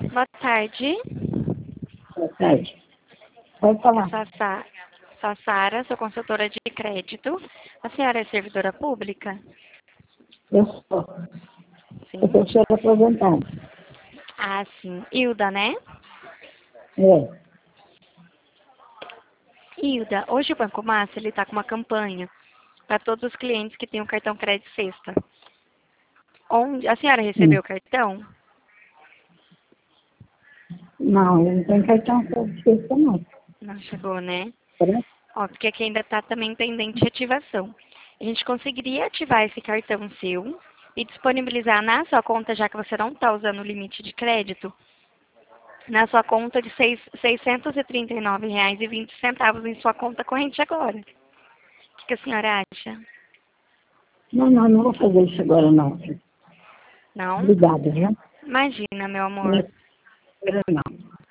Boa tarde. Boa tarde. Pode falar. Sou a Sara, sou consultora de crédito. A senhora é servidora pública? Eu sou. Eu Sim. sou senhora aposentada. Ah, sim. Hilda, né? É. Hilda, hoje o Banco Massa ele está com uma campanha para todos os clientes que têm o cartão crédito sexta. Onde a senhora recebeu o cartão? Não, eu não tenho cartão de festa, não. Não chegou, né? Parece? Ó, porque aqui ainda está também pendente de ativação. A gente conseguiria ativar esse cartão seu e disponibilizar na sua conta, já que você não está usando o limite de crédito, na sua conta de R$ 639,20 em sua conta corrente agora. O que a senhora acha? Não vou fazer isso agora, não. Não? Obrigada, viu? Imagina, meu Não, amor. agora não.